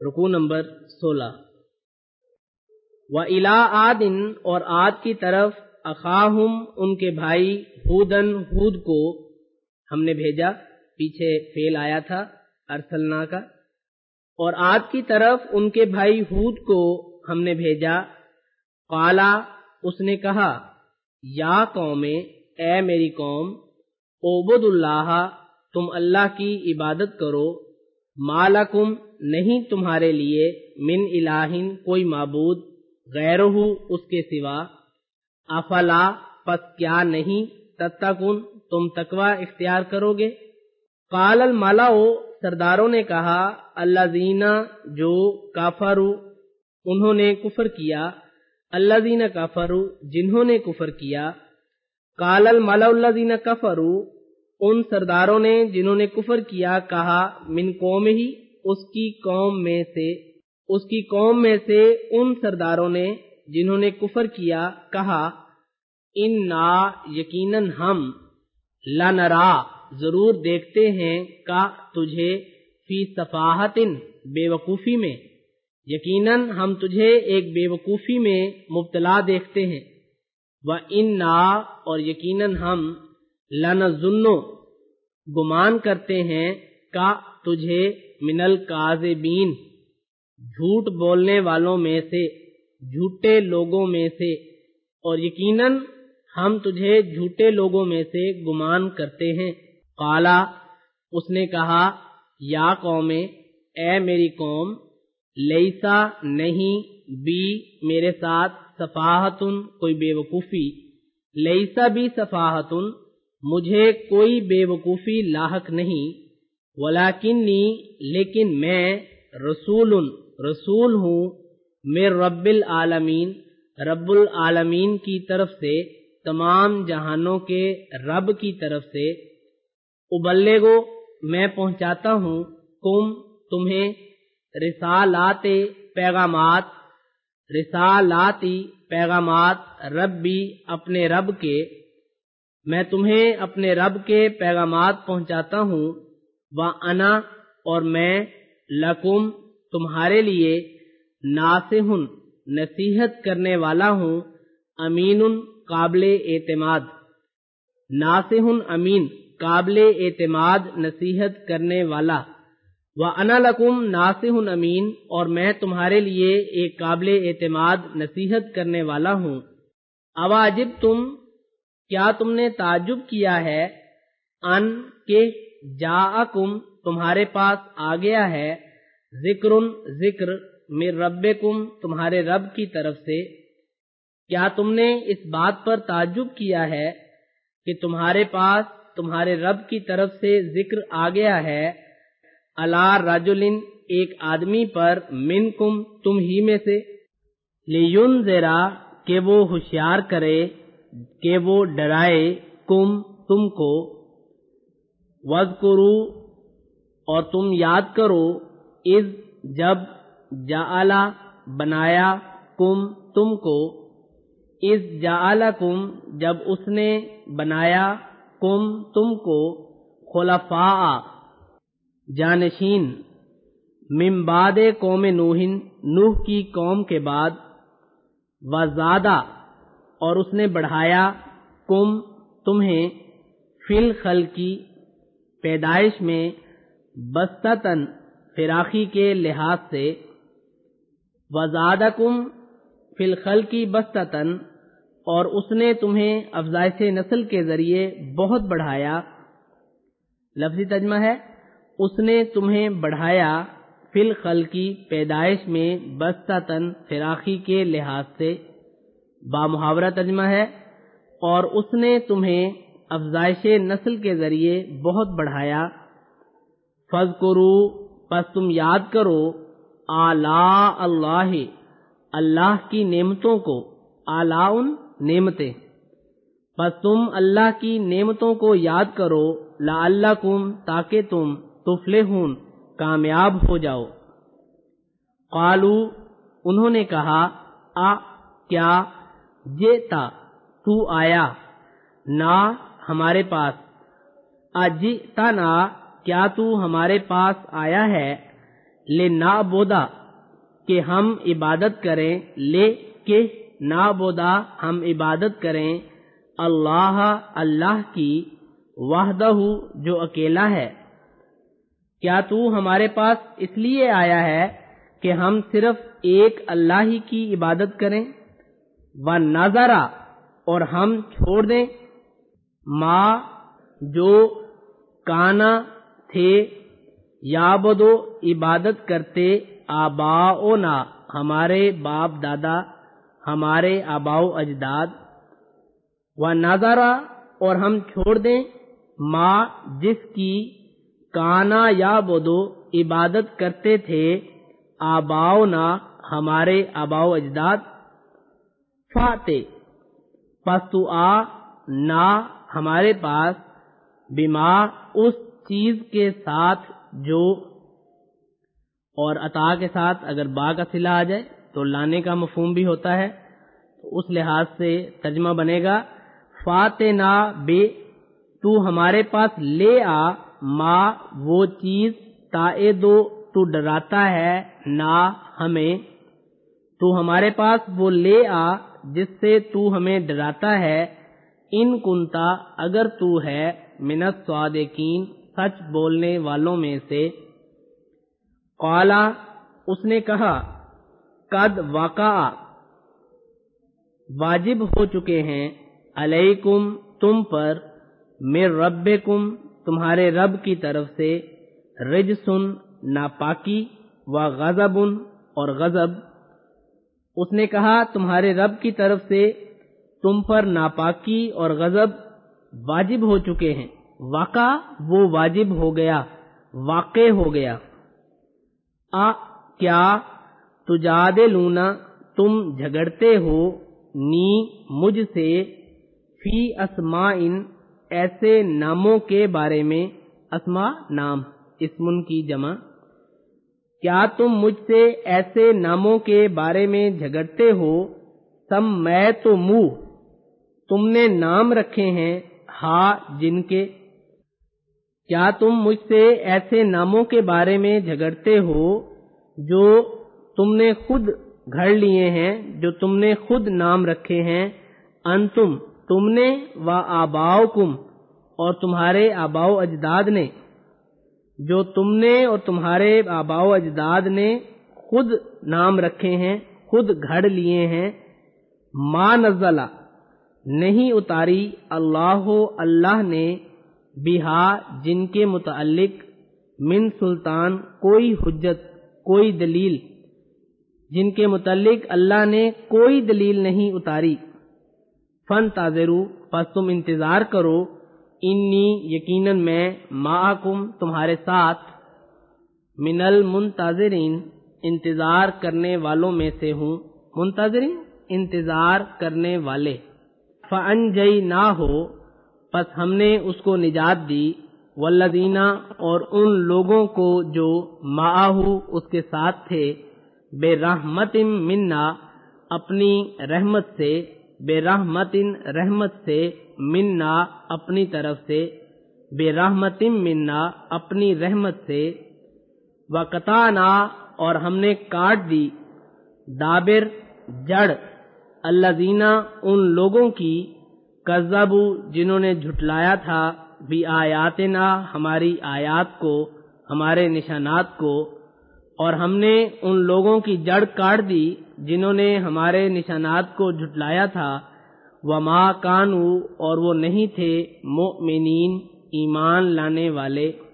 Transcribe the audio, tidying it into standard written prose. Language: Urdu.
رکوع نمبر 16۔ وَإِلَىٰ عَادٍ اور عاد کی طرف اخاہم ان کے بھائی ہودن ہود کو ہم نے بھیجا، پیچھے فعل آیا تھا ارسلنا کا، اور عاد کی طرف ان کے بھائی ہود کو ہم نے بھیجا۔ قالا اس نے کہا، یا قوم اے میری قوم، اعبدوا اللہ تم اللہ کی عبادت کرو، ما لکم نہیں تمہارے لیے من الہ کوئی معبود غیرہ اس کے سوا، افلا پس کیا نہیں تتقون تم تقوی اختیار کرو گے۔ قال الملأ سرداروں نے کہا، الذین جو کفروا انہوں نے کفر کیا، الذین کفروا جنہوں نے کفر کیا۔ قال الملأ الذین کفروا ان سرداروں نے جنہوں نے کفر کیا کہا، من قومہ اس کی قوم میں سے ان سرداروں نے جنہوں نے کفر کیا کہا، انا یقیناً ہم لنرا ضرور دیکھتے ہیں کا تجھے فی صفاحت بے وقوفی میں، یقیناً ہم تجھے ایک بے وقوفی میں مبتلا دیکھتے ہیں، وَإِنَّا اور یقیناً ہم لَنَظُنُّ گمان کرتے ہیں کا تجھے من الکاذبین جھوٹ بولنے والوں میں سے، جھوٹے لوگوں میں سے، اور یقیناً ہم تجھے جھوٹے لوگوں میں سے گمان کرتے ہیں۔ قالا اس نے کہا، یا قوم اے میری قوم، لیسا نہیں بی میرے ساتھ صفاحتن کوئی بے وقوفی، لیسا بی صفاحتن مجھے کوئی بے وقوفی لاحق نہیں، ولیکنی لیکن میں رسول ہوں من رب العالمین رب العالمین کی طرف سے، تمام جہانوں کے رب کی طرف سے، ابلغو میں پہنچاتا ہوں، تمہیں رسالاتی پیغامات ربی اپنے رب کے، میں تمہیں اپنے رب کے پیغامات پہنچاتا ہوں، وَأَنَا اور میں لکم تمہارے لیے ناصح نصیحت کرنے والا ہوں، امین قابل اعتماد، ناصح امین قابل اعتماد نصیحت کرنے والا، وَأَنَا لَكُمْ نَاصِحٌ امین اور میں تمہارے لیے ایک قابل اعتماد نصیحت کرنے والا ہوں۔ اواجبتم کیا تم نے تعجب کیا ہے، ان کہ جاءکم تمہارے پاس آ گیا ہے، ذکر من ربکم تمہارے رب کی طرف سے، کیا تم نے اس بات پر تعجب کیا ہے کہ تمہارے پاس تمہارے رب کی طرف سے ذکر آ گیا ہے، علی رجل ایک آدمی پر، منکم تم ہی میں سے، لینذرا کہ وہ ہوشیار کرے، کہ وہ ڈرائے، تم کو، وَاذْكُرُوا اور تم یاد کرو، اذ جب جعل بنایا تم کو، اذ جعلکم جب اس نے بنایا تم کو، خلفاء جانشین، من بعد قوم نوح کی قوم کے بعد، وزادہ اور اس نے بڑھایا تمہیں، فی الخلقی پیدائش میں، بسطتاً فراخی کے لحاظ سے، وزادکم فی الخلقی بسطتاً اور اس نے تمہیں افزائش نسل کے ذریعے بہت بڑھایا۔ لفظی ترجمہ ہے، اس نے تمہیں بڑھایا، فی الخلقی پیدائش میں، بسطتاً فراخی کے لحاظ سے، بامحاورہ ترجمہ ہے، اور اس نے تمہیں افزائش نسل کے ذریعے بہت بڑھایا۔ فاذکروا پس تم یاد کرو، آلاء اللہ اللہ کی نعمتوں کو، آلاء نعمتیں، پس تم اللہ کی نعمتوں کو یاد کرو، لعلکم تاکہ تم تفلحون کامیاب ہو جاؤ۔ قالوا انہوں نے کہا، کیا جئتا تو آیا، نا ہمارے پاس، اجئتنا کیا تو ہمارے پاس آیا ہے، لے نعبدا کہ ہم عبادت کریں، لے کہ نعبدا ہم عبادت کریں، اللہ اللہ کی، وحدہ جو اکیلا ہے۔ کیا تو ہمارے پاس اس لیے آیا ہے کہ ہم صرف ایک اللہ ہی کی عبادت کریں؟ وَنَذَرَ اور ہم چھوڑ دیں، ما جو کانا تھے، یعبدو عبادت کرتے، آباؤنا ہمارے باپ دادا، ہمارے آباء و اجداد، وَنَذَرَ اور ہم چھوڑ دیں، ما جس کی کانا یعبدو عبادت کرتے تھے، آباؤنا ہمارے آباء و اجداد، فاتے پس تو آ نا ہمارے پاس، بما اس چیز کے ساتھ جو، اور عطا کے ساتھ اگر با کا صلہ آ جائے تو لانے کا مفہوم بھی ہوتا ہے، تو اس لحاظ سے ترجمہ بنے گا فاتنا بے تو ہمارے پاس لے آ، ما وہ چیز، تعدو تو ڈراتا ہے، نا ہمیں، تو ہمارے پاس وہ لے آ جس سے تو ہمیں ڈراتا ہے، ان کنتا اگر تو ہے، من الصادقین سچ بولنے والوں میں سے۔ قالا اس نے کہا، قد وقع واجب ہو چکے ہیں، علیکم تم پر، من ربکم تمہارے رب کی طرف سے، رجسن ناپاکی، و غضب اور غضب۔ اس نے کہا تمہارے رب کی طرف سے تم پر ناپاکی اور غضب واجب ہو چکے ہیں، وقع وہ واجب ہو گیا، واقع ہو گیا۔ کیا تجادلونا تم جھگڑتے ہو، نی مجھ سے، فی اسماء ایسے ناموں کے بارے میں، اسماء نام، اسمن کی جمع، کیا تم مجھ سے ایسے ناموں کے بارے میں جھگڑتے ہو، سمیتمو تم نے نام رکھے ہیں، ہا جن کے، کیا تم مجھ سے ایسے ناموں کے بارے میں جھگڑتے ہو جو تم نے خود گھڑ لیے ہیں، جو تم نے خود نام رکھے ہیں، انتم تم نے، و آباؤکم اور تمہارے آباء و اجداد نے، جو تم نے اور تمہارے آباء و اجداد نے خود نام رکھے ہیں، خود گھڑ لیے ہیں، ما نزلہ نہیں اتاری، اللہ نے، بہا جن کے متعلق، من سلطان کوئی حجت، کوئی دلیل، جن کے متعلق اللہ نے کوئی دلیل نہیں اتاری۔ فانتظروا پس تم انتظار کرو، انی یقیناً میں، معکم تمہارے ساتھ، من المنتظرین انتظار کرنے والوں میں سے ہوں، منتظرین انتظار کرنے والے۔ فانجیناہ پس ہم نے اس کو نجات دی، والذین اور ان لوگوں کو جو معہ اس کے ساتھ تھے، برحمت منا اپنی رحمت سے، برحمت رحمت سے، منا اپنی طرف سے، برحمت منا اپنی رحمت سے، وقطعنا اور ہم نے کاٹ دی، دابر جڑ، الذین ان لوگوں کی، کذبوا جنہوں نے جھٹلایا تھا، بآیاتنا ہماری آیات کو، ہمارے نشانات کو، اور ہم نے ان لوگوں کی جڑ کاٹ دی جنہوں نے ہمارے نشانات کو جھٹلایا تھا، وما کانوا اور وہ نہیں تھے، مؤمنین ایمان لانے والے۔